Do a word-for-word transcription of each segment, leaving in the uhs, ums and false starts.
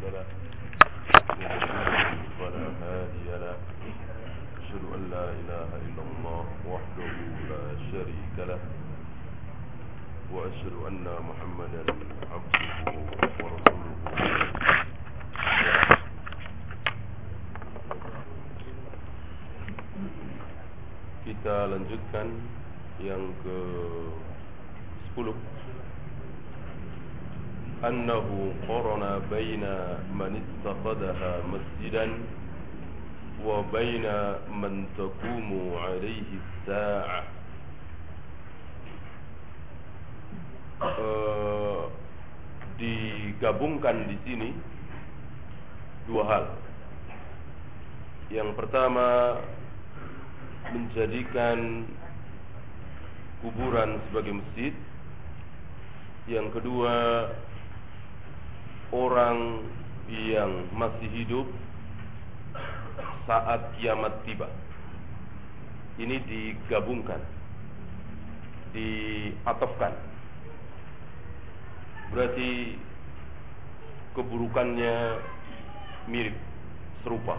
له ولا هادي له أشهد أن لا إله إلا الله وحده لا شريك له وأشهد أن محمدا عبده ورسوله. Kita lanjutkan yang ke sepuluh. Annahu qarana baina man ittaqadaha masjidan wa baina man taqumu alaihi as-sa'ah. Uh, digabungkan di sini dua hal. Yang pertama, menjadikan kuburan sebagai masjid. Yang kedua, orang yang masih hidup saat kiamat tiba. Ini digabungkan, diatofkan. Berarti keburukannya mirip, serupa.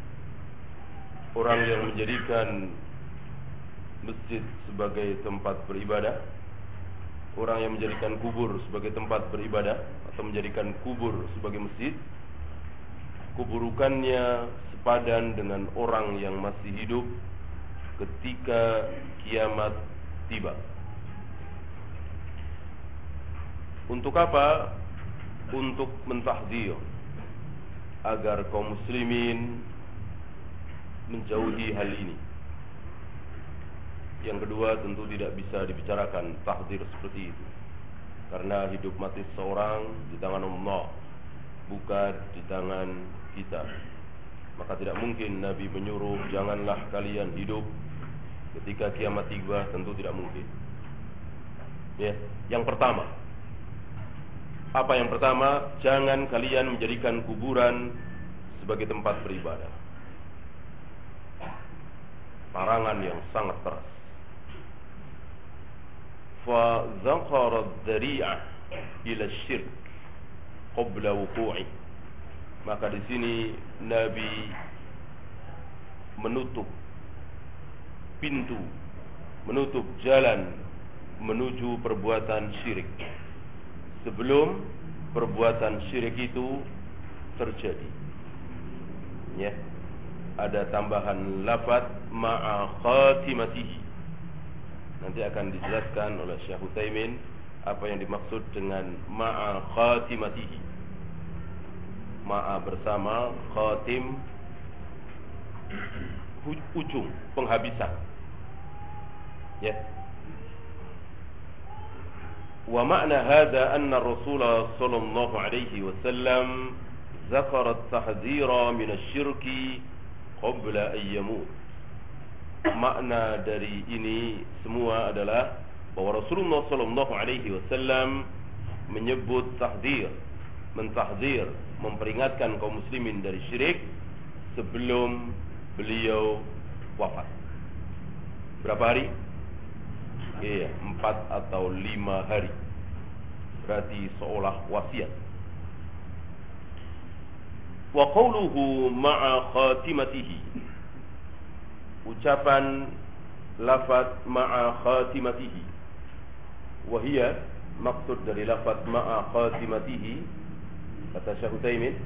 Orang yang menjadikan masjid sebagai tempat beribadah, orang yang menjadikan kubur sebagai tempat beribadah atau menjadikan kubur sebagai masjid, keburukannya sepadan dengan orang yang masih hidup ketika kiamat tiba. Untuk apa? Untuk mentahdzir agar kaum muslimin menjauhi hal ini. Yang kedua, tentu tidak bisa dibicarakan tahdzir seperti itu, karena hidup mati seorang di tangan Allah, bukan di tangan kita. Maka tidak mungkin Nabi menyuruh janganlah kalian hidup ketika kiamat tiba, tentu tidak mungkin. Ya, yang pertama, apa yang pertama? Jangan kalian menjadikan kuburan sebagai tempat beribadah. Larangan yang sangat keras. Fa dzakara dzari'ah ila syirk qabla wuqu'i. Maka di sini Nabi menutup pintu, menutup jalan menuju perbuatan syirik sebelum perbuatan syirik itu terjadi. Ya, ada tambahan lafaz ma'a khatimatihi. Nanti akan dijelaskan oleh Syekh Utsaimin apa yang dimaksud dengan ma'a khatimatihi. Ma'a bersama, khatim ujung, penghabisan. Ya. Wa ma'na hadza anna Rasulullah sallallahu alaihi wasallam zakara at-tahdzira min asy-syirki qabla an yamut. Makna dari ini semua adalah bahwa Rasulullah sallallahu alaihi wasallam menyebut tahdzir, mentahdzir, memperingatkan kaum muslimin dari syirik sebelum beliau wafat. Berapa hari? Iya, empat atau lima hari. Berarti seolah wasiat. Wa qawluhu ma'a khatimatihi. Ucapan lafaz ma'a khatimatihi. Wahia, maksud dari lafaz ma'a khatimatihi, kata Syekh Utsaimin,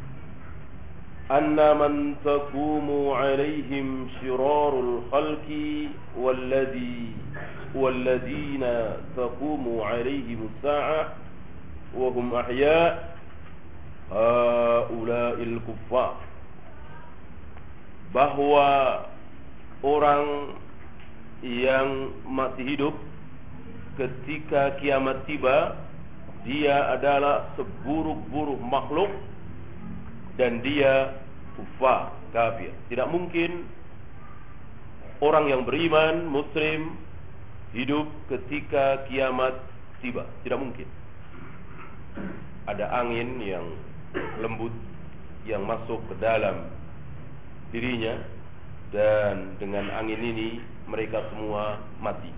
anna man taqumu alaihim syirarul khalqi walladhi walladhina taqumu alaihim as-sa'ah wa hum ahya' haula'il kuffar. Bahwa orang yang masih hidup ketika kiamat tiba, dia adalah seburuk-buruk makhluk dan dia kufar, kafir. Tidak mungkin orang yang beriman, muslim, hidup ketika kiamat tiba. Tidak mungkin. Ada angin yang lembut yang masuk ke dalam dirinya, dan dengan angin ini mereka semua mati.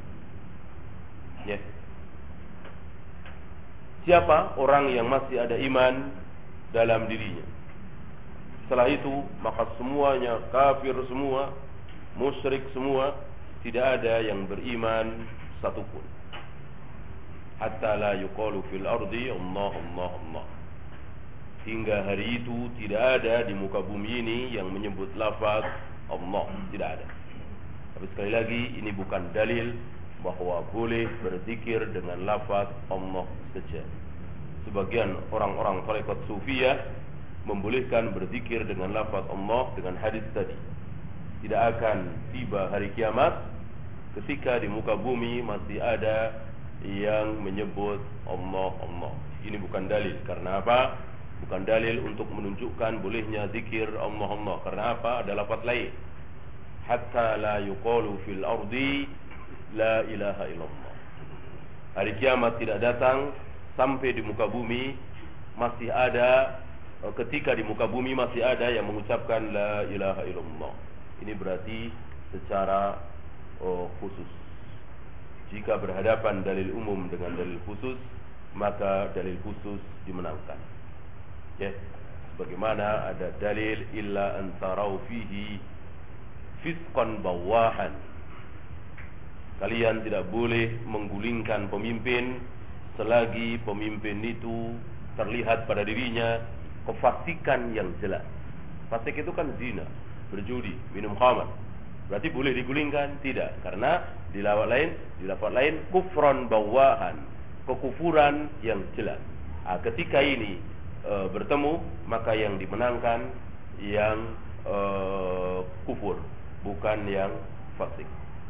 Ya. Siapa orang yang masih ada iman dalam dirinya. Setelah itu maka semuanya kafir semua, musyrik semua, tidak ada yang beriman satupun. Hatta la yuqalu fil ardi Allah Allah Allah. Hingga hari itu tidak ada di muka bumi ini yang menyebut lafaz Allah, tidak ada. Tapi sekali lagi ini bukan dalil bahwa boleh berzikir dengan lafaz Allah saja. Sebagian orang-orang tarekat sufiyah membolehkan berzikir dengan lafaz Allah dengan hadis tadi. Tidak akan tiba hari kiamat ketika di muka bumi masih ada yang menyebut Allah Allah. Ini bukan dalil. Karena apa? Bukan dalil untuk menunjukkan bolehnya zikir Allah Allah. Karena apa? Ada lafaz lain. Hatta la yuqalu fil ardi la ilaha illallah. Hari kiamat tidak datang sampai di muka bumi masih ada, ketika di muka bumi masih ada yang mengucapkan la ilaha illallah. Ini berarti secara oh, khusus. Jika berhadapan dalil umum dengan dalil khusus, maka dalil khusus dimenangkan. Ya, sebagaimana ada dalil illa an tarau fihi fisqan bawahan. Kalian tidak boleh menggulingkan pemimpin selagi pemimpin itu terlihat pada dirinya kefasikan yang jelas. Fasik itu kan zina, berjudi, minum khamar. Berarti boleh digulingkan? Tidak, karena di lafaz lain, di lafaz lain kufran bawahan, kekufuran yang jelas. Nah, ketika ini e, bertemu, maka yang dimenangkan yang e, kufur, bukan yang fasik.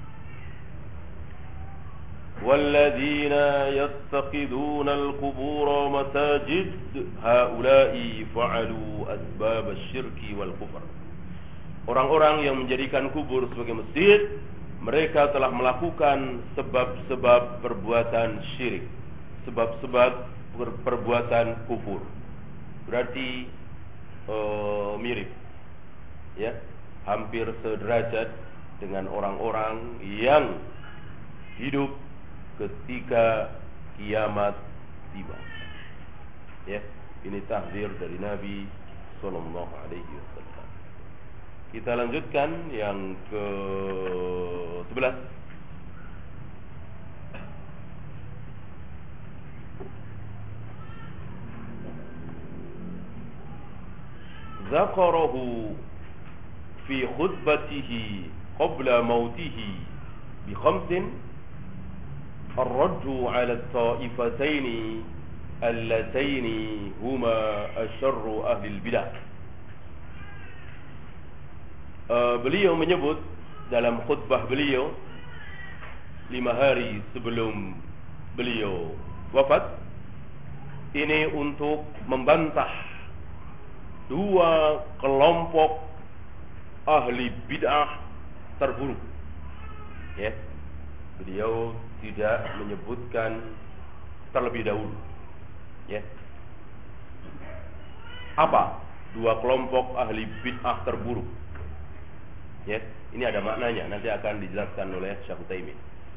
والذين يتخذون القبور مساجد هؤلاء فعلوا أسباب الشرك والكفر. Orang-orang yang menjadikan kubur sebagai masjid, mereka telah melakukan sebab-sebab perbuatan syirik, sebab-sebab perbuatan kufur. Berarti uh, mirip, ya, hampir sederajat dengan orang-orang yang hidup ketika kiamat tiba. Ya, ini tahzir dari Nabi sallallahu alaihi wasallam. Kita lanjutkan yang ke sebelas. Zakarahu fi khutbatihi qabla mautihi bi khamsin الرد على الطائفتين اللتين هما أشر أهل البدع. uh, Beliau menyebut dalam khutbah beliau lima hari sebelum beliau wafat, ini untuk membantah dua kelompok ahli bid'ah terburuk. Ya, beliau tidak menyebutkan terlebih dahulu. Ya, apa dua kelompok ahli bid'ah terburuk? Ya, ini ada maknanya, nanti akan dijelaskan oleh Syekh Utsaimin.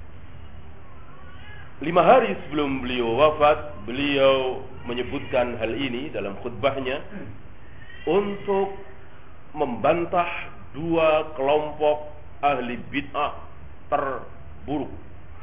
Lima hari sebelum beliau wafat, beliau menyebutkan hal ini dalam khutbahnya untuk membantah dua kelompok ahli bid'ah terburuk.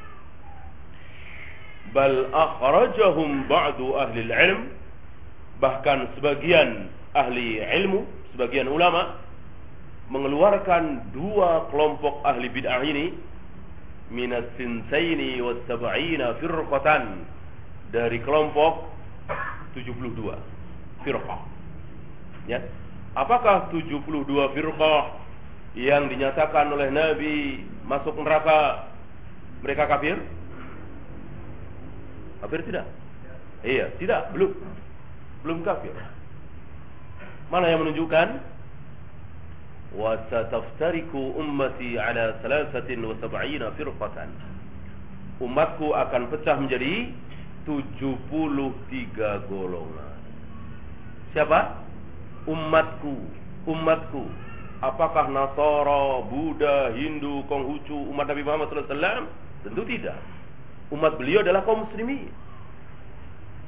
Bal akhrajahum ba'du ahli ilm, bahkan sebagian ahli ilmu, sebagian ulama mengeluarkan dua kelompok ahli bid'ah ini minas sintaini was sab'ina firqatan, dari kelompok tujuh puluh dua firqah. Ya, apakah tujuh puluh dua firqah yang dinyatakan oleh Nabi masuk neraka mereka kafir? Kafir tidak? Iya, tidak, belum. Belum kafir. Mana yang menunjukkan? Wa sataftariku ummati ala thalathatin wa sab'ina firqatan. Umatku akan pecah menjadi tujuh puluh tiga golongan. Siapa? Umatku. Umatku. Apakah Nasara, Buddha, Hindu, Konghucu, umat Nabi Muhammad sallallahu alaihi wasallam? Tentu tidak. Umat beliau adalah kaum muslimin.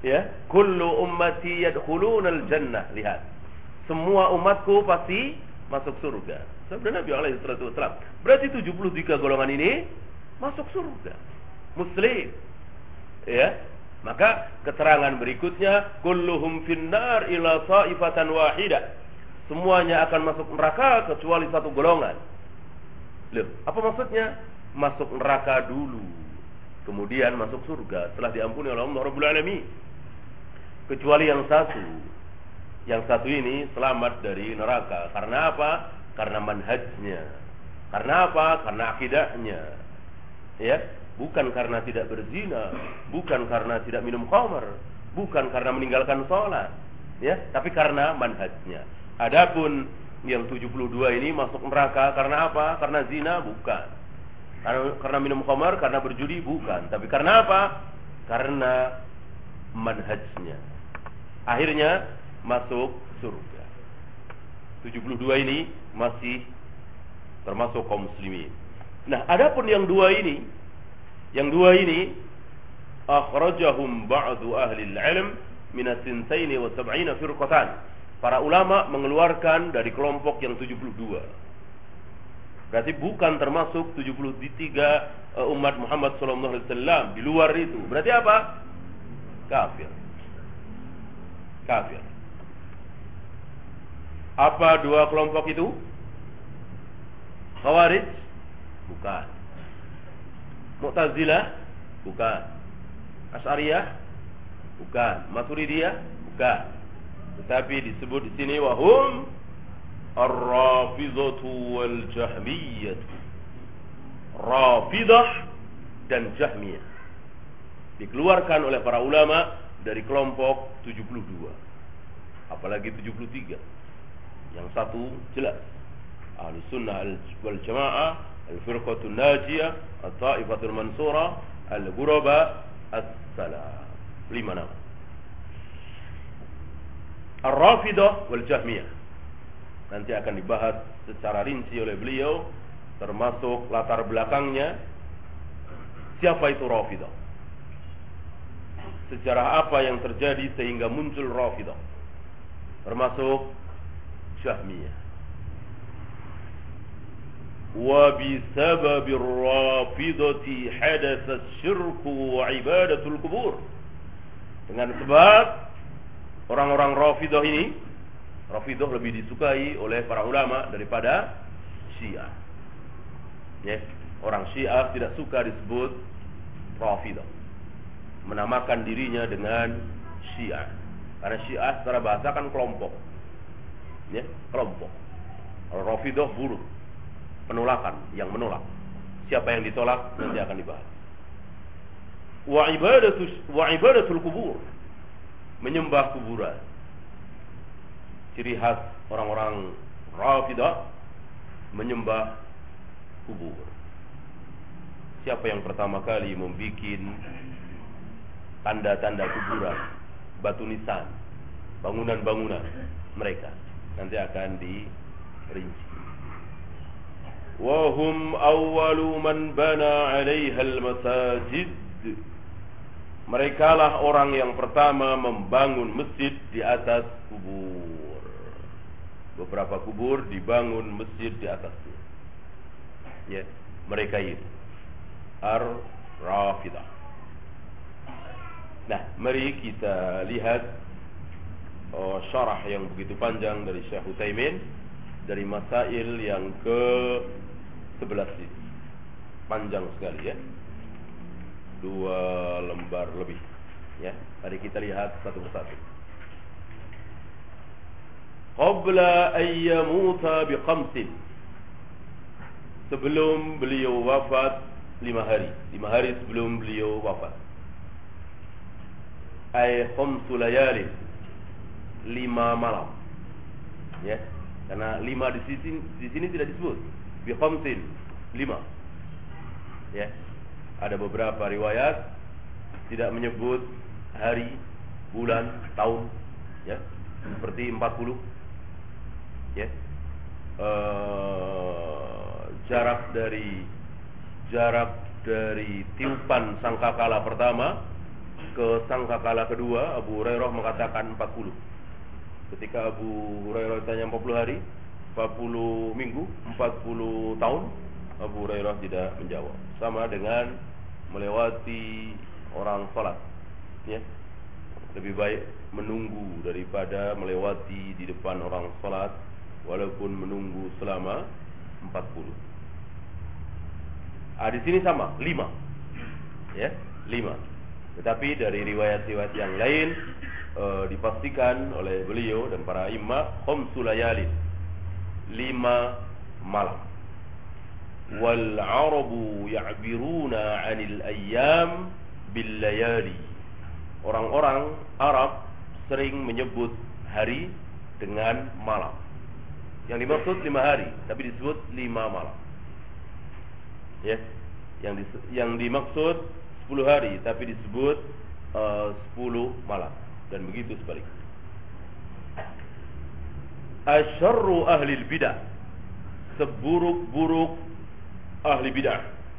Ya, kullu ummati yadkhulunal jannah. Lihat, semua umatku pasti masuk surga. Sabda Nabi alaihi salatu wasallam. Berarti tujuh puluh tiga golongan ini masuk surga. Muslim. Ya. Maka keterangan berikutnya, kulluhum finnar ila ta'ifatan wahidah. Semuanya akan masuk neraka kecuali satu golongan. Loh, apa maksudnya? Masuk neraka dulu, kemudian masuk surga setelah diampuni oleh Allah Rabbul Alamin. Kecuali yang satu. Yang satu ini selamat dari neraka. Karena apa? Karena manhajnya. Karena apa? Karena akidahnya. Ya, bukan karena tidak berzina, bukan karena tidak minum khamar, bukan karena meninggalkan sholat, ya, tapi karena manhajnya. Adapun yang tujuh puluh dua ini masuk neraka karena apa? Karena zina? Bukan. Karena, karena minum khamar, karena berjudi? Bukan. Tapi karena apa? Karena manhajnya. Akhirnya masuk surga. tujuh puluh dua ini masih termasuk kaum muslimin. Nah, adapun yang dua ini, yang dua ini akhrajahum ba'du ahli al-'ilm min as-sintain wa sab'ina firqatan. Para ulama mengeluarkan dari kelompok yang tujuh puluh dua. Berarti bukan termasuk tujuh puluh tiga umat Muhammad sallallahu alaihi wasallam, di luar itu. Berarti apa? Kafir. Kafir. Apa dua kelompok itu? Khawarij? Bukan. Mu'tazilah? Bukan. Asy'ariyah? Bukan. Maturidiyah? Bukan. Tetapi disebut di sini wahum ar-Rafidhatu wal Jahmiyah. Rafidah dan Jahmiyah dikeluarkan oleh para ulama dari kelompok tujuh puluh dua. Apalagi tujuh puluh tiga. Yang satu jelas Ahlus Sunnah wal Jamaah, Al-Firqatul Najiyah, At-Ta'ifatul Mansurah, Al-Ghuraba, As-Salam. Lima nama. Ar-Rafidah wal Jahmiyah nanti akan dibahas secara rinci oleh beliau, termasuk latar belakangnya. Siapa itu Rafidah? Sejarah apa yang terjadi sehingga muncul Rafidah? Termasuk Jahmiyah. Wa bisababir Rafidati hadatsa asy-syirku wa ibadatul qubur. Dengan sebab orang-orang Rafidah ini, Rafidah lebih disukai oleh para ulama daripada Syiah. Ya, orang Syiah tidak suka disebut Rafidah, menamakan dirinya dengan Syiah. Karena Syiah secara bahasa kan kelompok. Ya, kelompok. Kalau Rafidah buruk, penolakan, yang menolak. Siapa yang ditolak nanti akan dibahas. Wa ibadatu wa ibadatul qubur, menyembah kuburan. Ciri khas orang-orang Rafidah menyembah kubur. Siapa yang pertama kali membuat tanda-tanda kuburan, batu nisan, bangunan-bangunan mereka, nanti akan dirinci. Wa hum awwalu man bana 'alaiha al-masajid. Mereka lah orang yang pertama membangun masjid di atas kubur. Beberapa kubur dibangun masjid di atasnya. Ya, mereka itu Ar-Rafidah. Nah, mari kita lihat oh, syarah yang begitu panjang dari Syekh Utsaimin dari masail yang ke sebelas ini. Panjang sekali ya. Dua lembar lebih. Ya, mari kita lihat satu persatu. Qabla an yamuta bi khamsin. Sebelum beliau wafat lima hari. Lima hari sebelum beliau wafat. Ay khamsu layalin. Lima malam. Ya, karena lima di sini di sini tidak disebut. Bi khamsin, lima. Ya. Ada beberapa riwayat tidak menyebut hari, bulan, tahun, ya, seperti empat puluh, ya. Uh, jarak dari jarak dari tiupan sangkakala pertama ke sangkakala kedua, Abu Hurairah mengatakan empat puluh. Ketika Abu Hurairah ditanya empat puluh hari, empat puluh minggu, empat puluh tahun, Abu Hurairah tidak menjawab. Sama dengan melewati orang salat, ya. Lebih baik menunggu daripada melewati di depan orang salat, walaupun menunggu selama empat puluh. Ah, di sini sama, lima. Ya, lima. Tetapi dari riwayat-riwayat yang lain uh, dipastikan oleh beliau dan para imam, khamsu layalin, lima malam. Wal arabu ya'biruna 'anil ayyam bil layali. Orang-orang Arab sering menyebut hari dengan malam. Yang dimaksud lima hari, tapi disebut lima malam. Ya, yang di, yang dimaksud sepuluh hari, tapi disebut uh, sepuluh malam, dan begitu sebaliknya. Asyarru ahli bidah, seburuk-buruk ahli bidah.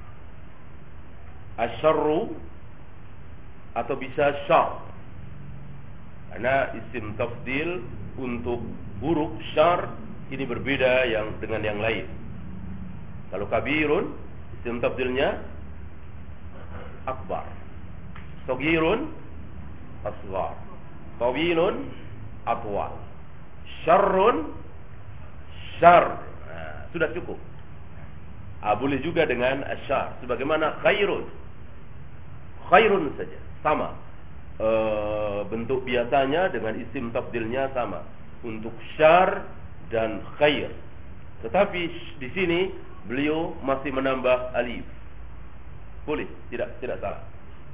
Asyarru atau bisa syar, karena isim tafdil untuk buruk, syar ini berbeda yang dengan yang lain. Kalau kabirun, isim tafdilnya akbar, sogirun asghar, tawilun atwal, syarrun syar. Nah, sudah cukup. Ah, boleh juga dengan asyar, sebagaimana khairun, khairun saja, sama. E, bentuk biasanya dengan isim tafdilnya sama untuk syar dan khair. Tetapi di sini beliau masih menambah alif. Boleh, tidak tidak salah.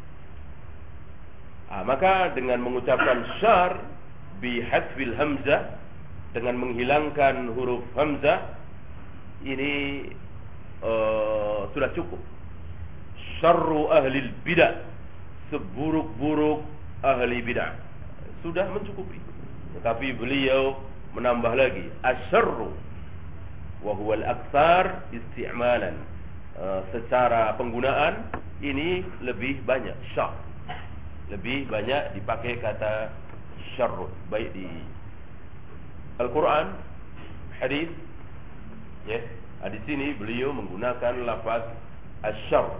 Ah, maka dengan mengucapkan syar bi hadfil hamzah, dengan menghilangkan huruf hamzah, ini uh, sudah cukup. Syarru ahli bidah, seburuk-buruk ahli bidah, sudah mencukupi. Tetapi beliau menambah lagi asyarru wa huwa al-aktsar isti'malan. Uh, secara penggunaan ini lebih banyak syar, lebih banyak dipakai kata syarrun, baik di Al-Quran, hadis, ya. Di sini beliau menggunakan lafaz asyarr.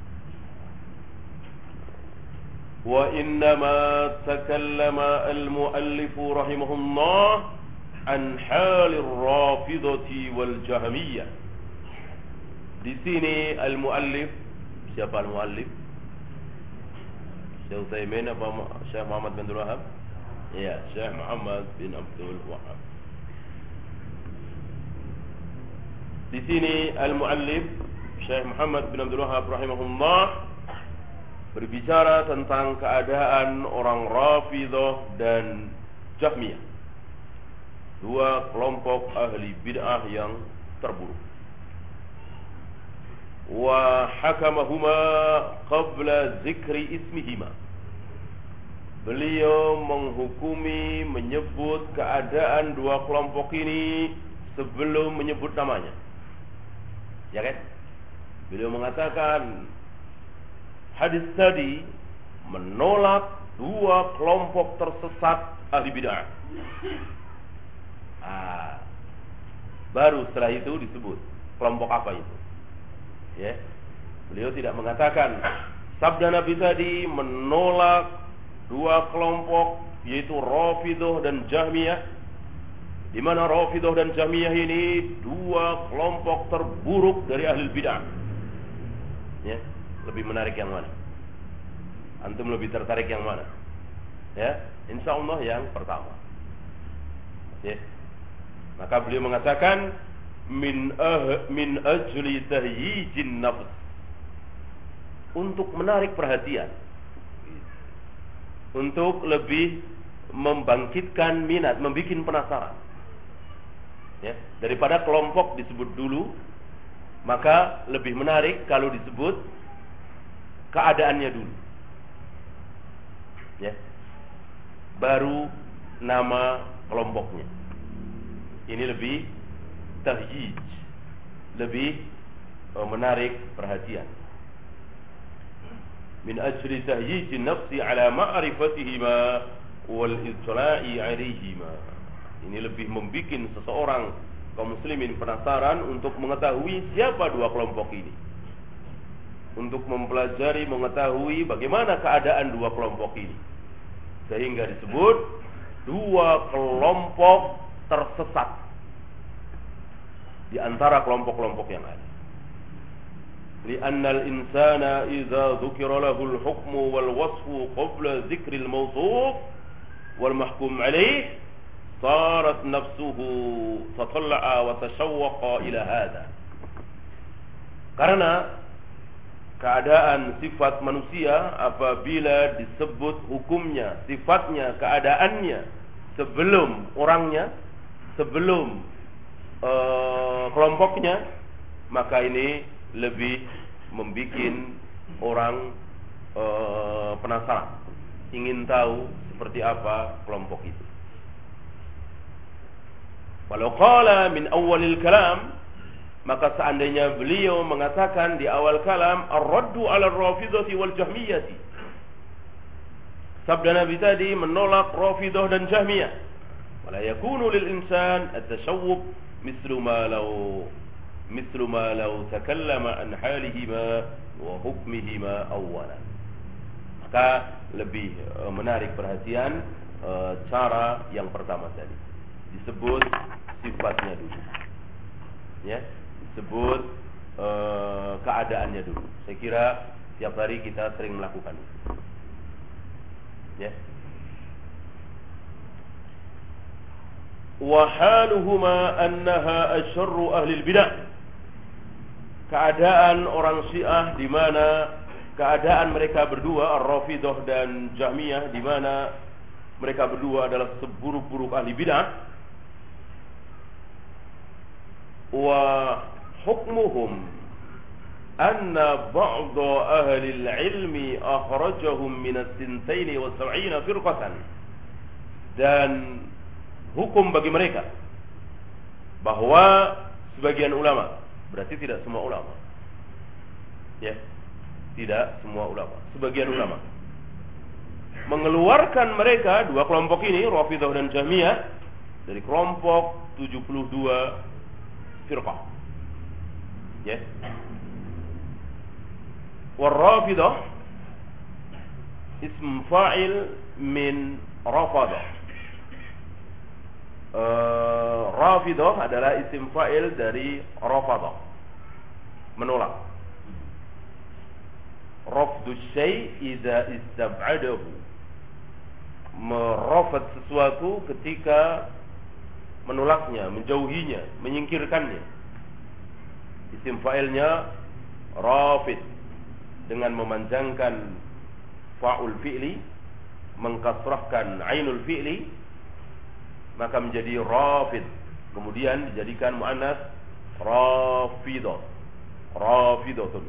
Wa innama takallama al-muallif rahimahullah an halir rafidati wal jahmiyah. Di sini al-muallif, siapa al-muallif? Syekh Utsaimin apa Syekh Muhammad bin Abdul Wahab? Ya, Syekh Muhammad bin Abdul Wahab. Di sini al-muallif Syekh Muhammad bin Abdul Wahab rahimahullah berbicara tentang keadaan orang Rafidhah dan Jahmiyah, dua kelompok ahli bid'ah yang terburuk. Wa hakamahuma qabla zikri ismihima. Beliau menghukumi, menyebut keadaan dua kelompok ini sebelum menyebut namanya. Ya kan? Beliau mengatakan hadis tadi menolak dua kelompok tersesat ahli bid'ah. Ah, baru setelah itu disebut kelompok apa itu. Ya, beliau tidak mengatakan sabda Nabi tadi menolak dua kelompok, yaitu Rafidhah dan Jahmiyah, di mana Rafidhah dan Jahmiyah ini dua kelompok terburuk dari ahli bid'ah. Ya, lebih menarik yang mana? Antum lebih tertarik yang mana? Ya, insyaallah yang pertama. Ya, maka beliau mengatakan min ah, min ajli tahyijin nafs, untuk menarik perhatian, untuk lebih membangkitkan minat, membuat penasaran, ya, daripada kelompok disebut dulu, maka lebih menarik kalau disebut keadaannya dulu, ya, baru nama kelompoknya. Ini lebih tahyij, lebih uh, menarik perhatian. min ajli tahyij nafsi ala ma'rifatihima wal ittla'i 'alaihima. Ini lebih membikin seseorang kaum muslimin penasaran untuk mengetahui siapa dua kelompok ini, untuk mempelajari, mengetahui bagaimana keadaan dua kelompok ini, sehingga disebut dua kelompok tersesat di antara kelompok-kelompok yang ada. Li'anna al-insana idza dzukira lahu al-hukmu wal wasfu qabla dzikri al-mawsuf wal mahkum 'alayh sarat nafsuhu tatalla'a wa tashawwaqa ila hadha. Karena keadaan sifat manusia apabila disebut hukumnya, sifatnya, keadaannya sebelum orangnya, sebelum uh, kelompoknya, maka ini lebih membikin orang uh, penasaran, ingin tahu seperti apa kelompok itu. Walau qala min awalil kalam, maka seandainya beliau mengatakan di awal kalam ar-raddu 'ala ar-rafidhati wal jahmiyati, sabda Nabi tadi menolak Rafidah dan Jahmiyah, wala yakunu lil insan at-tashawwub mislu ma law mislu ma law takallama an halihima wa hukmihima awwalan. Maka lebih uh, menarik perhatian uh, cara yang pertama tadi, disebut sifatnya dulu, ya, disebut uh, keadaannya dulu. Saya kira tiap hari kita sering melakukan itu, ya. Wa haluhuma annaha asyarru ahli bidah. Keadaan orang Syiah di mana keadaan mereka berdua, Ar-Rafidah dan Jahmiyah, di mana mereka berdua adalah seburuk-buruk ahli bidah. Wa hukmuhum anna ba'da ahli al-ilmi akhrajahum min as-sintain wa sab'ina firqatan. Dan hukum bagi mereka bahwa sebagian ulama, berarti tidak semua ulama, ya, tidak semua ulama, sebagian ulama mengeluarkan mereka dua kelompok ini, Rafidah dan Jahmiyah, dari kelompok tujuh puluh dua firqah, ya. War-Rafidah ism fa'il min Rafadah. Uh, Rafidah adalah isim fa'il dari Rafadah, menolak. Rafdu syai' idza istab'adahu, merafad sesuatu ketika menolaknya, menjauhinya, menyingkirkannya. Isim fa'ilnya rafid, dengan memanjangkan fa'ul fi'li, mengkasrahkan ainul fi'li, maka menjadi rafid. Kemudian dijadikan muannas rafidah, rafidatun.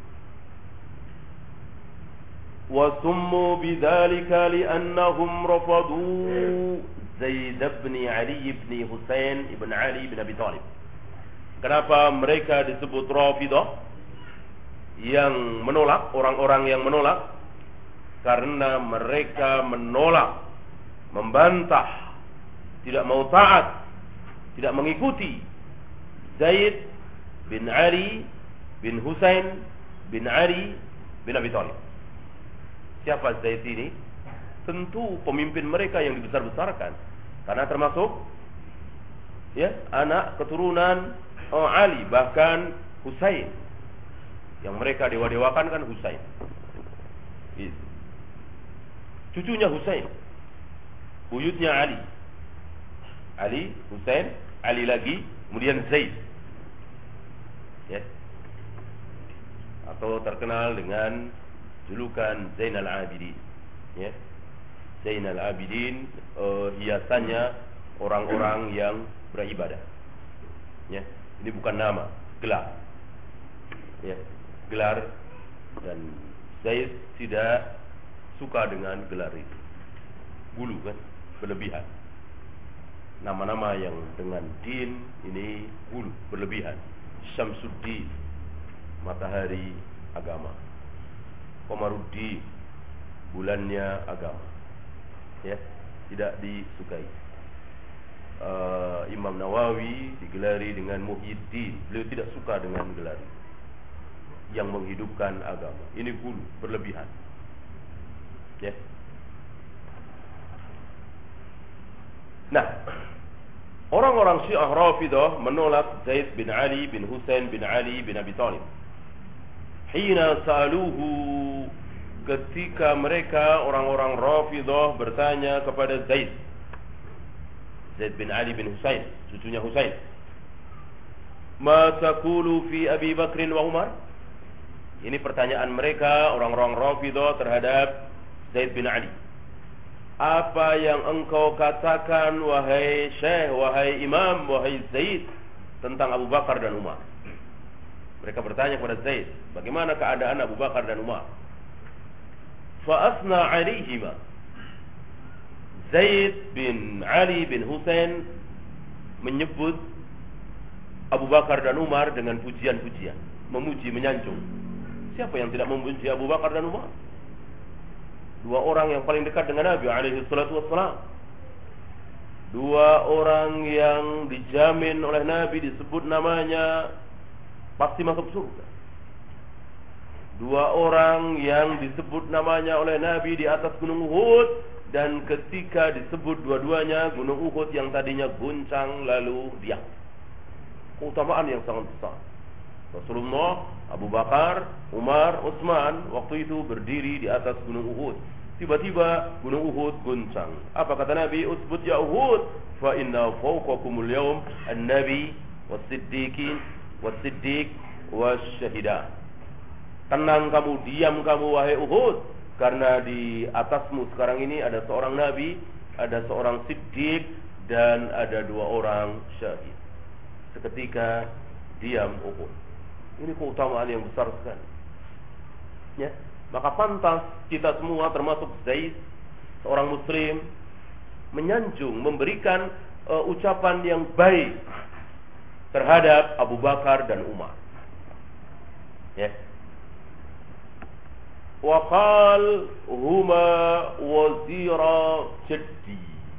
Wa summu bidzalika li'annahum rafadu Zaid bin Ali bin Husain ibn Ali bin Abi Thalib. Kenapa mereka disebut Rafidah, yang menolak, orang-orang yang menolak? Karena mereka menolak, membantah, tidak mau taat, tidak mengikuti Zaid bin Ali bin Husain bin Ali bin Abi Thalib. Siapa Zaid ini? Tentu pemimpin mereka yang dibesar-besarkan, karena termasuk, ya, anak keturunan oh, Ali, bahkan Husain. Yang mereka dewa-dewakan kan Husain, itu cucunya Husain, buyutnya Ali. Ali, Husain, Ali lagi, kemudian Zaid, ya, atau terkenal dengan julukan Zainal Abidin, ya. Zainal Abidin uh, hiasannya orang-orang yang beribadah, ya. Ini bukan nama, gelar, ya, gelar. Dan Zaid tidak suka dengan gelar itu, gulu kan, berlebihan. Nama-nama yang dengan din ini gulu, berlebihan. Syamsuddin, matahari agama, Komarudin, bulannya agama, ya, tidak disukai. uh, Imam Nawawi digelari dengan Muhyiddin, beliau tidak suka dengan gelar yang menghidupkan agama. Ini gulu, berlebihan, ya. Nah, orang-orang Syiah Rafidah menolak Zaid bin Ali bin Husain bin Ali bin Abi Thalib. Hina sa'aluhu, ketika mereka orang-orang Rafidah bertanya kepada Zaid, Zaid bin Ali bin Husain, cucunya Husain, ma taqulu fi Abi Bakrin wa Umar? Ini pertanyaan mereka orang-orang Rafidah terhadap Zaid bin Ali. Apa yang engkau katakan wahai Syekh, wahai Imam, wahai Zaid, tentang Abu Bakar dan Umar? Mereka bertanya kepada Zaid, bagaimana keadaan Abu Bakar dan Umar? Fa asna alaihima. Zaid bin Ali bin Husain menyebut Abu Bakar dan Umar dengan pujian-pujian, memuji, menyanjung. Siapa yang tidak memuji Abu Bakar dan Umar? Dua orang yang paling dekat dengan Nabi alaihi salatu wassalam. Dua orang yang dijamin oleh Nabi, disebut namanya pasti masuk surga. Dua orang yang disebut namanya oleh Nabi di atas gunung Uhud, dan ketika disebut dua-duanya gunung Uhud yang tadinya guncang lalu diam. Keutamaan yang sangat besar. Rasulullah, Abu Bakar, Umar, Utsman waktu itu berdiri di atas gunung Uhud. Tiba-tiba gunung Uhud guncang. Apa kata Nabi? Usbut ya Uhud, fa inna fawqakumul yawm an-nabi was-siddiqin was-siddiq was-syahidah. Tenang kamu, diam kamu wahai Uhud, karena di atasmu sekarang ini ada seorang nabi, ada seorang siddiq, dan ada dua orang syahid. Seketika diam Uhud. Ini keutamaan yang besar sekali, ya. Maka pantas kita semua termasuk Zaid, seorang muslim, menyanjung, memberikan uh, ucapan yang baik terhadap Abu Bakar dan Umar, ya. Wa qal huma wazira jaddi.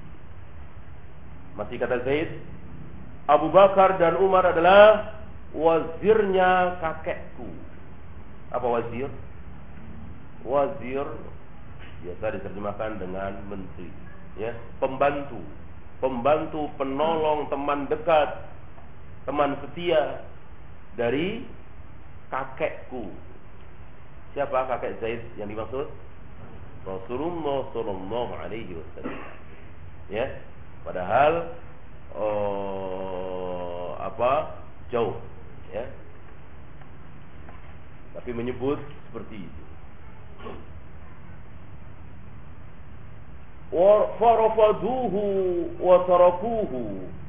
Masih kata Zaid, Abu Bakar dan Umar adalah wazirnya kakekku. Apa wazir? Wazir biasa diterjemahkan dengan menteri, ya, pembantu, pembantu, penolong, teman dekat, teman setia dari kakekku. Siapa kakek Zaid yang dimaksud? Rasulullah sallallahu alaihi wasallam, ya. Padahal oh, apa jauh, ya, tapi menyebut seperti itu. Wa farafaduhu wa tarakuhu.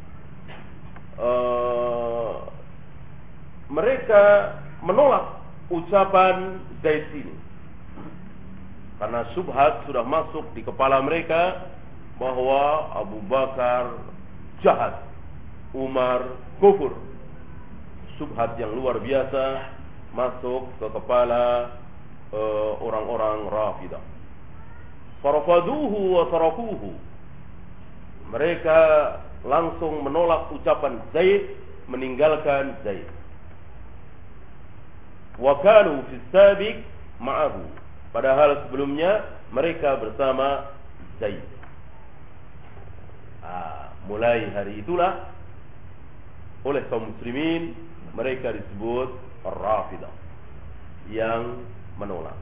Uh, mereka menolak ucapan Zaid ini karena syubhat sudah masuk di kepala mereka bahwa Abu Bakar jahat, Umar kufur. Syubhat yang luar biasa masuk ke kepala uh, orang-orang Rafidah. Farafaduhu wa tarakuhu. Mereka langsung menolak ucapan Zaid, meninggalkan Zaid. Wa kanu fi sabiq ma'ahu. Padahal sebelumnya mereka bersama Zaid. Ah, mulai hari itulah oleh kaum muslimin mereka disebut Rafidah, yang menolak.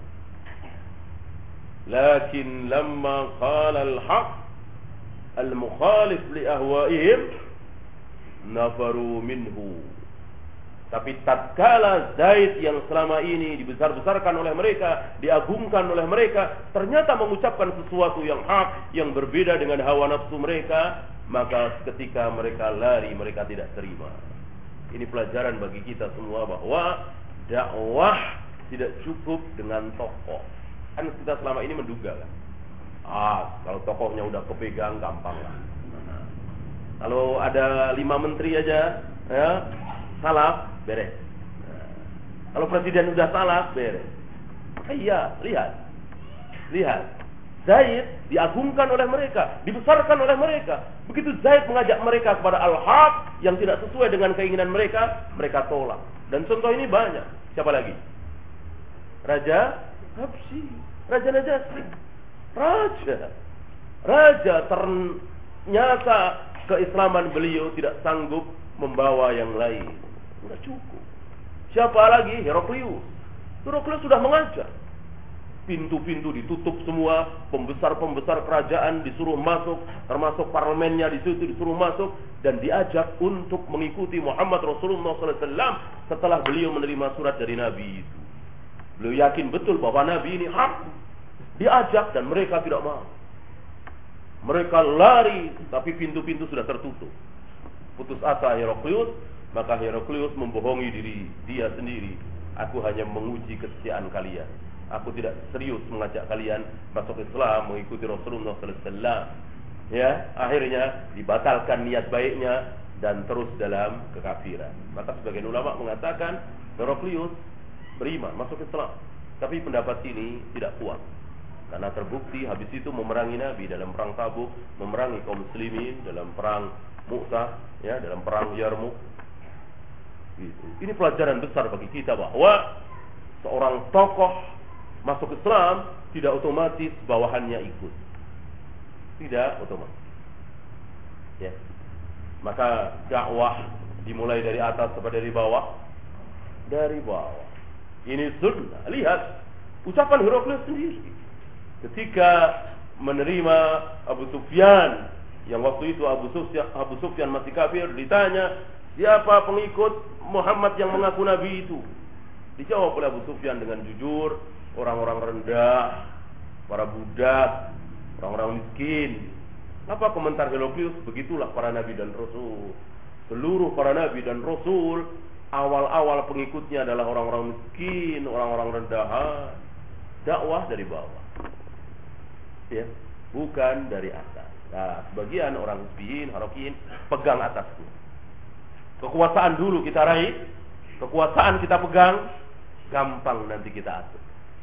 Lakin lamma qala al-haq al-mukhalif li ahwa'ihim nafaru minhu. Tapi tatkala Zaid yang selama ini dibesar-besarkan oleh mereka, diagungkan oleh mereka, ternyata mengucapkan sesuatu yang hak, yang berbeda dengan hawa nafsu mereka, maka ketika mereka lari, mereka tidak terima. Ini pelajaran bagi kita semua bahwa dakwah tidak cukup dengan tokoh. Kan kita selama ini menduga kan, ah kalau tokohnya udah kepegang gampang lah. Kalau ada lima menteri aja, ya, salah beres. Nah, kalau presiden udah salah beres. Iya, lihat. Lihat. Zaid diagungkan oleh mereka, dibesarkan oleh mereka. Begitu Zaid mengajak mereka kepada al-haq yang tidak sesuai dengan keinginan mereka, mereka tolak. Dan contoh ini banyak. Siapa lagi? Raja Habsyi, Raja Najasyi. Raja. Raja ternyata keislaman beliau tidak sanggup membawa yang lain. Tidak cukup. Siapa lagi? Heraklius. Heraklius sudah mengajar. Pintu-pintu ditutup semua, pembesar-pembesar kerajaan disuruh masuk, termasuk parlemennya di situ disuruh masuk, dan diajak untuk mengikuti Muhammad Rasulullah sallallahu alaihi wasallam setelah beliau menerima surat dari Nabi itu. Beliau yakin betul bahwa Nabi ini hak. Diajak dan mereka tidak mau. Mereka lari, tapi pintu-pintu sudah tertutup. Putus asa Heraklius, maka Heraklius membohongi diri dia sendiri. Aku hanya menguji kesetiaan kalian. Aku tidak serius mengajak kalian masuk Islam, mengikuti Rasulullah sallallahu alaihi wasallam. Ya, akhirnya dibatalkan niat baiknya dan terus dalam kekafiran. Maka sebagian ulama mengatakan Heraklius beriman masuk Islam, tapi pendapat ini tidak kuat karena terbukti habis itu memerangi Nabi dalam perang Tabuk, memerangi kaum muslimin dalam perang Mu'tah, ya, dalam perang Yarmuk. Gitu. Ini pelajaran besar bagi kita bahwa seorang tokoh masuk Islam tidak otomatis bawahannya ikut. Tidak otomatis. Ya. Maka dakwah dimulai dari atas sampai dari bawah. Dari bawah. Ini sunnah. Lihat ucapan Heraklius sendiri ketika menerima Abu Sufyan, yang waktu itu Abu Sufyan, Abu Sufyan masih kafir, ditanya, siapa pengikut Muhammad yang mengaku Nabi itu? Dijawab oleh Abu Sufyan dengan jujur, orang-orang rendah, para budak, orang-orang miskin. Apa komentar Heraklius? Begitulah para nabi dan rasul. Seluruh para nabi dan rasul awal-awal pengikutnya adalah orang-orang miskin, orang-orang rendahan. Dakwah dari bawah, ya, bukan dari atas. Nah, sebagian orang hizbiyin, harakiyin pegang atasnya. Kekuasaan dulu kita raih, kekuasaan kita pegang, gampang nanti kita atur.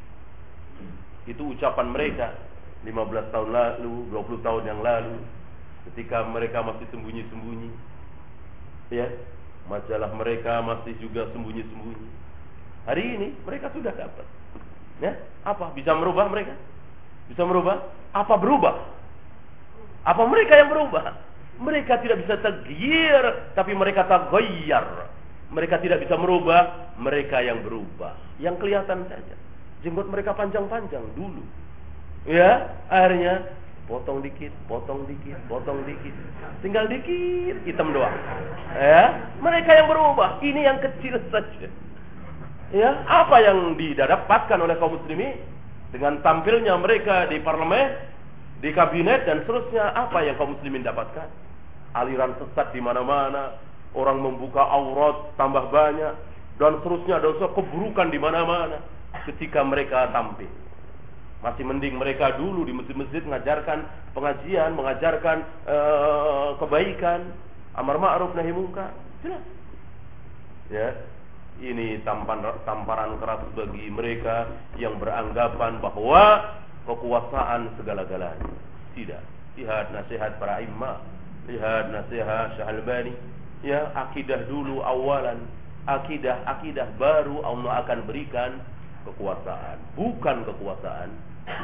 Itu ucapan mereka lima belas tahun lalu, dua puluh tahun yang lalu, ketika mereka masih sembunyi-sembunyi. Ya, majalah mereka masih juga sembunyi-sembunyi. Hari ini mereka sudah dapat. Ya, apa bisa merubah mereka? Bisa merubah? Apa berubah? Apa mereka yang berubah? Mereka tidak bisa taghyir, tapi mereka taghayyar. Mereka tidak bisa merubah, mereka yang berubah. Yang kelihatan saja. Jenggot mereka panjang-panjang dulu. Ya, akhirnya potong dikit, potong dikit, potong dikit. Tinggal dikit, hitam doang. Ya, mereka yang berubah. Ini yang kecil saja. Ya, apa yang didapatkan oleh kaum muslimin dengan tampilnya mereka di parlemen, di kabinet dan seterusnya, apa yang kaum muslimin dapatkan? Aliran sesat di mana-mana, orang membuka aurat tambah banyak dan seterusnya, dosa keburukan di mana-mana ketika mereka tampil. Masih mending mereka dulu di masjid-masjid mengajarkan pengajian, mengajarkan uh, kebaikan, amar ma'ruf nahi munkar. Jelas. Ya. Ini tamparan, tamparan keras bagi mereka yang beranggapan bahwa kekuasaan segala-galanya. Tidak. Lihat nasihat para imam, lihat nasihat Syekh Albani. Ya, akidah dulu awalan, akidah akidah baru Allah akan berikan kekuasaan, bukan kekuasaan.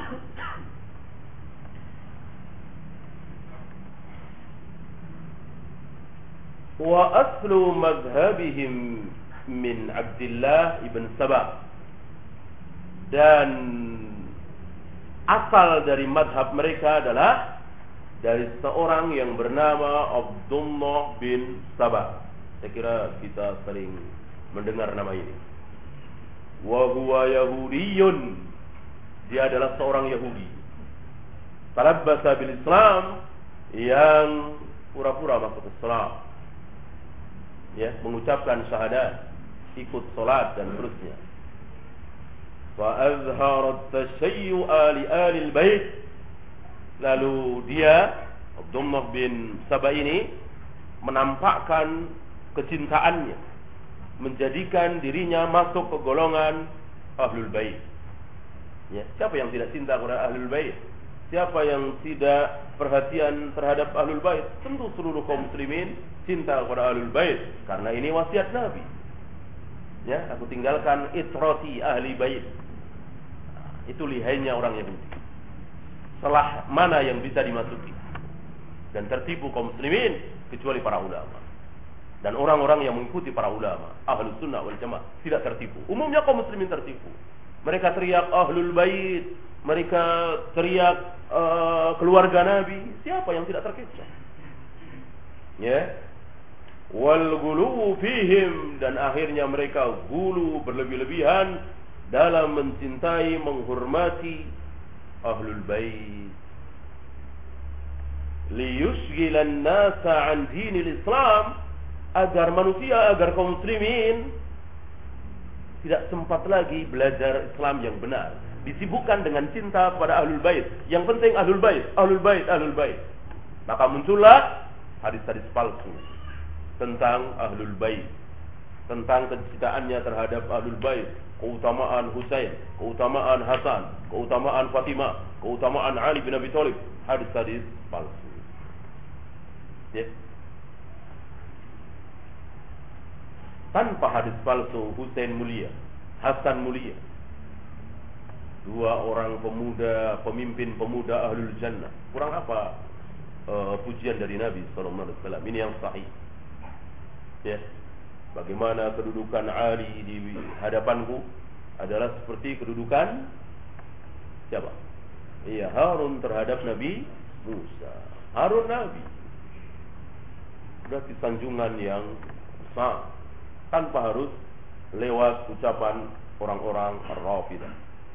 Wa aslu madhhabihim min Abdullah ibn Sabah, dan asal dari madhab mereka adalah dari seorang yang bernama Abdullah bin Sabah. Saya kira kita sering mendengar nama ini. Wa huwa Yahudiyun, dia adalah seorang Yahudi. Talabbasa bil Islam, yang pura-pura masuk Islam, ya, mengucapkan syahadat, ikut salat dan seterusnya. Wa azhara at-tashayyu'a li ahli al-bait, lalu dia Abdullah bin Sabah ini menampakkan kecintaannya, menjadikan dirinya masuk ke golongan Ahlul Bait. Ya, siapa yang tidak cinta kepada Ahlul Bait? Siapa yang tidak perhatian terhadap Ahlul Bait? Tentu seluruh kaum muslimin cinta kepada Ahlul Bait, karena ini wasiat Nabi. Ya, aku tinggalkan itrati ahli bait. Itu lihainya orang Yahudi. Salah mana yang bisa dimasuki dan tertipu kaum muslimin kecuali para ulama. Dan orang-orang yang mengikuti para ulama, Ahlus Sunnah wal Jamaah, tidak tertipu. Umumnya kaum muslimin tertipu. Mereka teriak Ahlul Bait, mereka teriak uh, keluarga Nabi. Siapa yang tidak terkecoh? Ya. Wal ghuluwu fihim, dan akhirnya mereka gulu berlebih-lebihan dalam mencintai, menghormati Ahlul Bait. Liyushghilan nasa an dinil Islam, agar manusia, agar kaum muslimin tidak sempat lagi belajar Islam yang benar, disibukkan dengan cinta kepada Ahlul Bait. Yang penting Ahlul Bait, Ahlul Bait, Ahlul Bait. Maka muncullah hadis-hadis palsu tentang Ahlul Bait, tentang kecintaannya terhadap Ahlul Bait, keutamaan Husain, keutamaan Hasan, keutamaan Fatimah, keutamaan Ali bin Abi Thalib. Hadis-hadis palsu. Ya. Tanpa hadis palsu, Husain mulia, Hasan mulia, dua orang pemuda, pemimpin pemuda Ahlul Jannah. Kurang apa uh, pujian dari Nabi sallallahu alaihi wasallam? Ini yang sahih. Ya. Bagaimana kedudukan Ali di hadapanku adalah seperti kedudukan siapa? Iya, Harun terhadap Nabi Musa. Harun Nabi. Berarti sanjungan yang besar, tanpa harus lewat ucapan orang-orang Rafidah.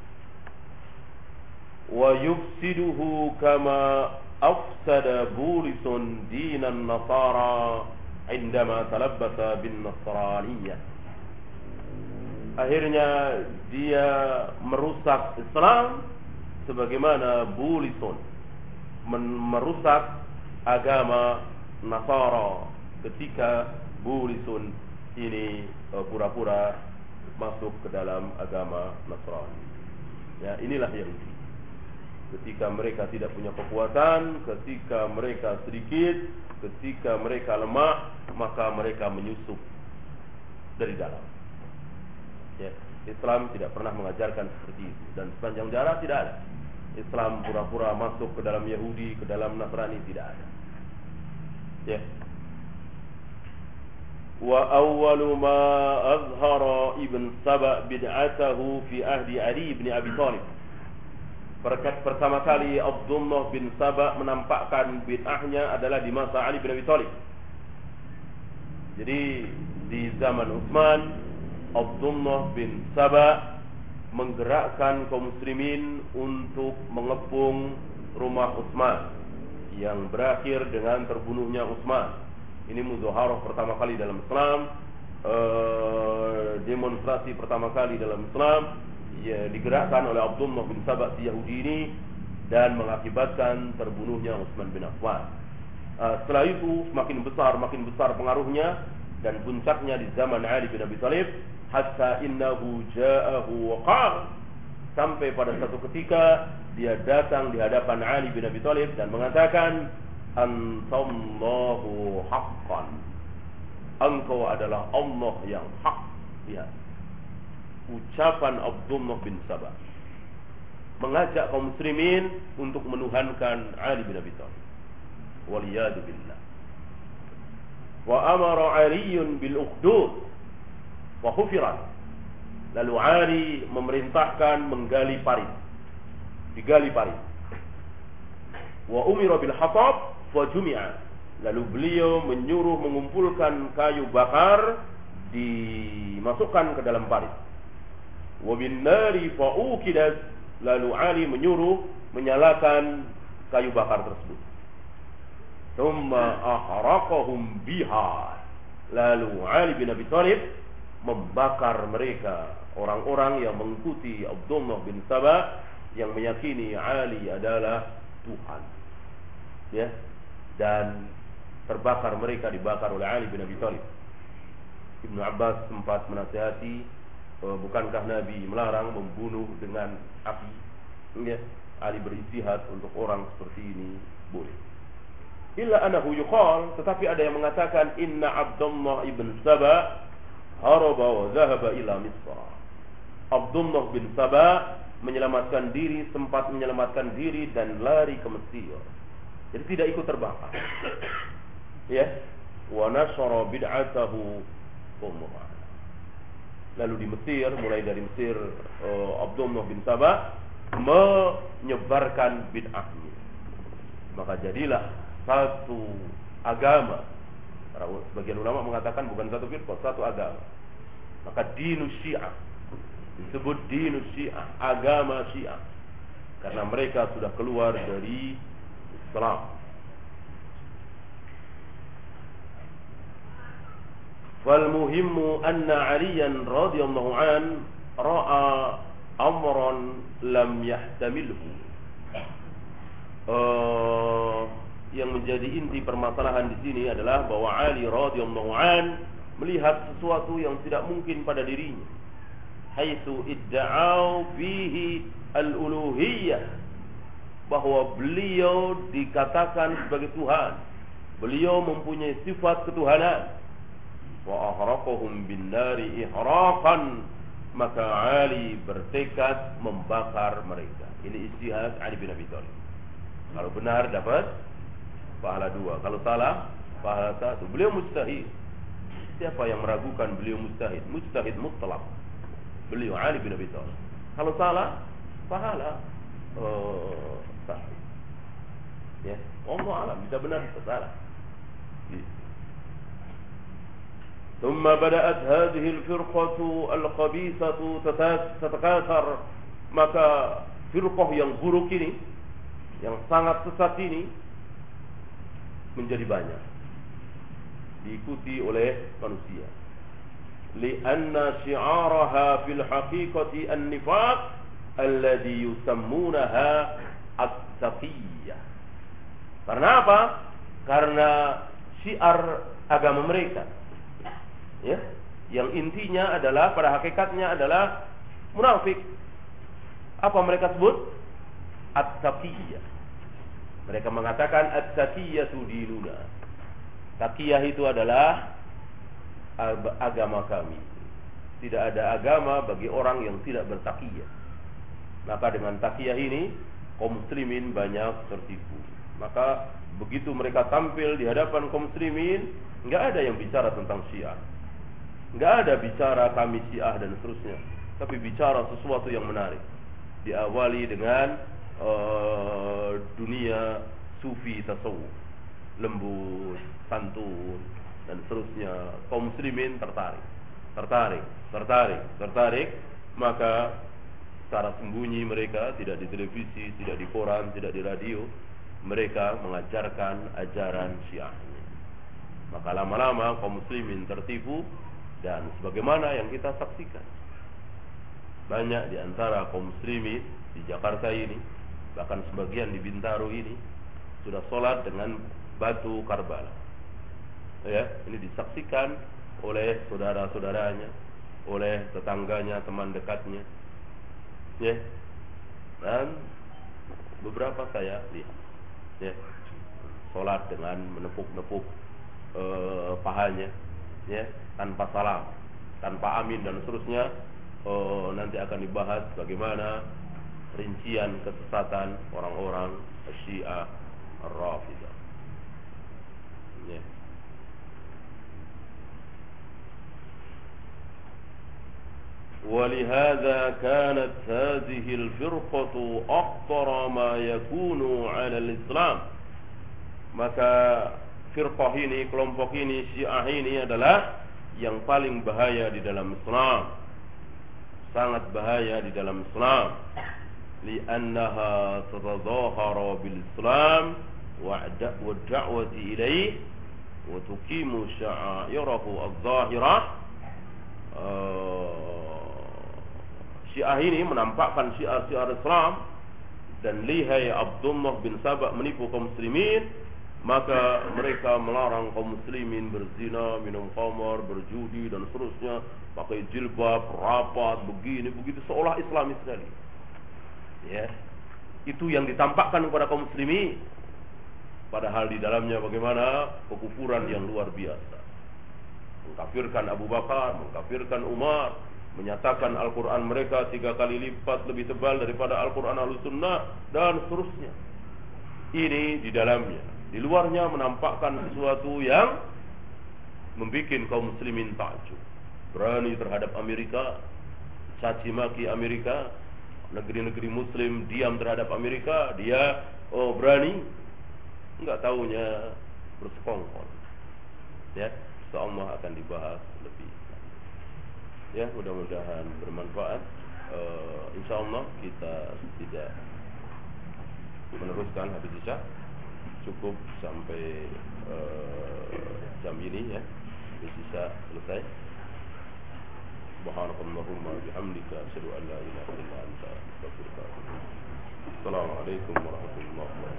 Wa yufsiduhu kama afsada burisun dinan nasara indama talabbasa bin nasraniyah. Akhirnya dia merusak Islam sebagaimana Bulisun merusak agama Nasara ketika Bulisun ini pura-pura masuk ke dalam agama Nasrani. Ya, inilah Yahudi. Ketika mereka tidak punya kekuatan, ketika mereka sedikit, ketika mereka lemah, maka mereka menyusup dari dalam. Ya, Islam tidak pernah mengajarkan seperti itu, dan sepanjang jalan tidak ada. Islam pura-pura masuk ke dalam Yahudi, ke dalam Nasrani, tidak ada. Ya. Wa awwalu ma azhara Ibn Saba bid'atahu fi ahdi Ali bin Abi Thalib. Pertama kali Abdullah bin Saba menampakkan bid'ahnya adalah di masa Ali bin Abi Thalib. Jadi di zaman Utsman, Abdullah bin Saba menggerakkan kaum muslimin untuk mengepung rumah Utsman, yang berakhir dengan terbunuhnya Utsman. Ini mudzaharah pertama kali dalam Islam, uh, demonstrasi pertama kali dalam Islam, ya, digerakkan oleh Abdullah bin Saba si Yahudi ini, dan mengakibatkan terbunuhnya Utsman bin Affan. Uh, setelah itu semakin besar, makin besar pengaruhnya, dan puncaknya di zaman Ali bin Abi Thalib, hatta innahu ja'ahu waqar, sampai pada satu ketika dia datang di hadapan Ali bin Abi Thalib dan mengatakan, antallahu haqqan, engkau adalah Allah yang hak. Lihat ucapan Abdullah bin Saba mengajak kaum muslimin untuk menuhankan Ali bin Abi Thalib, waliyadu billah. Wa amara Aliyun bil ukhdud wa hufirat, lalu Ali memerintahkan menggali parit, digali parit. Wa umira bil hatab wa jumi'a, lalu beliau menyuruh mengumpulkan kayu bakar, dimasukkan ke dalam parit. Wa bin nari fa uqidat, lalu Ali menyuruh menyalakan kayu bakar tersebut. Thumma ahraqahum biha, lalu Ali bin Abi Thalib membakar mereka, orang-orang yang mengikuti Abdullah bin Saba yang meyakini Ali adalah Tuhan. Ya, dan terbakar mereka, dibakar oleh Ali bin Abi Thalib. Ibnu Abbas sempat menasihati bukankah Nabi melarang membunuh dengan api? Ya, Ali beristihad untuk orang seperti ini boleh. Illa annahu yuqal, tetapi ada yang mengatakan inna Abdullah ibn Saba haraba wa dhahaba ila Misr. Abdullah bin Saba menyelamatkan diri, sempat menyelamatkan diri dan lari ke Mesir. Jadi tidak ikut terbakar. Ya, wa nashara bid'atahu umrah. Lalu di Mesir, mulai dari Mesir, uh, Abdullah bin Saba menyebarkan bid'ahnya. Maka jadilah satu agama. Sebagian ulama mengatakan bukan satu firqah, satu agama. Maka dinus Syiah disebut dinus Syiah, agama Syiah, karena mereka sudah keluar dari Islam. Wal muhimmu anna Aliyan radhiyallahu an ra'a amran lam yahtamilhu. Uh, yang menjadi inti permasalahan di sini adalah bahwa Ali radhiyallahu an melihat sesuatu yang tidak mungkin pada dirinya. Haitsu idda'au fihi al-uluhiyyah, bahwa beliau dikatakan sebagai Tuhan. Beliau mempunyai sifat ketuhanan. Wa ahraqahum bin nari ihraqan, maka Ali bertekad membakar mereka. Ini ijtihad Ali bin Abi Thalib. Kalau benar dapat pahala dua, kalau salah pahala satu. Beliau mujtahid. Siapa yang meragukan beliau mujtahid? Mujtahid mutlak. Beliau Ali bin Abi Thalib. Kalau salah pahala uh, sahih. Ya, Allah alam, bisa benar bisa salah. ثم بدأت هذه الفرقة الخبيثة تتكاثر. Maka firqah yang buruk ini, yang sangat sesat ini, menjadi banyak, diikuti oleh manusia. Lianna syi'araha fil haqiqati an-nifaq alladhi yusammunaha at-taqiyyah. Karena apa? Karena syiar agama mereka, ya, yang intinya adalah, pada hakikatnya adalah munafik. Apa mereka sebut? At-taqiyyah. Mereka mengatakan at-taqiyyatu dinuna. Taqiyah itu adalah agama kami. Tidak ada agama bagi orang yang tidak bertaqiyah. Maka dengan taqiyah ini kaum muslimin banyak tertipu. Maka begitu mereka tampil di hadapan kaum muslimin, enggak ada yang bicara tentang Syiah, enggak ada bicara kami Syiah dan seterusnya, tapi bicara sesuatu yang menarik. Diawali dengan uh, dunia sufi tasawuf, lembut, santun dan seterusnya. Kaum muslimin tertarik, tertarik, tertarik, tertarik. Maka secara sembunyi mereka, tidak di televisi, tidak di koran, tidak di radio, mereka mengajarkan ajaran Syiahnya. Maka lama-lama kaum muslimin tertipu. Dan sebagaimana yang kita saksikan, banyak di antara kaum muslimin di Jakarta ini, bahkan sebagian di Bintaro ini, sudah sholat dengan batu Karbala. Ya, ini disaksikan oleh saudara-saudaranya, oleh tetangganya, teman dekatnya. Ya, dan beberapa saya lihat, ya, sholat dengan menepuk-nepuk uh, pahanya, ya, tanpa salam, tanpa amin dan seterusnya. uh, Nanti akan dibahas bagaimana rincian kesesatan orang-orang Syiah Rafidah, ya. ولهذا كانت هذه الفرقة أخطر ما يكون على الإسلام. Maka firqah ini, kelompok ini, Syiah ini adalah yang paling bahaya di dalam Islam, sangat bahaya di dalam Islam. Li'annaha tatadhahara bil Islam wa da'wati ilaih wa tuqimu sya'airahu adh-dhahirah. Syiah ini menampakkan syiar-syiar Islam, dan lihai Abdullah bin Saba menipu kaum muslimin, maka mereka melarang kaum muslimin berzina, minum khamar, berjudi dan seterusnya, pakai jilbab, rapat, begini begitu, seolah Islami sekali. Ya, itu yang ditampakkan kepada kaum muslimin. Padahal di dalamnya bagaimana kekufuran yang luar biasa. Mengkafirkan Abu Bakar, mengkafirkan Umar, menyatakan Al-Quran mereka tiga kali lipat lebih tebal daripada Al-Quran Ahlussunnah dan seterusnya. Ini di dalamnya. Di luarnya menampakkan sesuatu yang membuat kaum muslimin takjub. Berani terhadap Amerika, caci maki Amerika, negeri-negeri muslim diam terhadap Amerika, dia oh berani, enggak tahunya bersekongkol. Ya, insyaallah akan dibahas lebih. Ya, mudah-mudahan bermanfaat. Uh, insyaallah kita tidak meneruskan habis isya, cukup sampai uh, jam ini ya. Habis isya selesai. Subhanakallahumma bihamdika asyhadu an la ilaha illa anta astaghfiruka wa atubu ilaik. Assalamualaikum warahmatullahi wabarakatuh.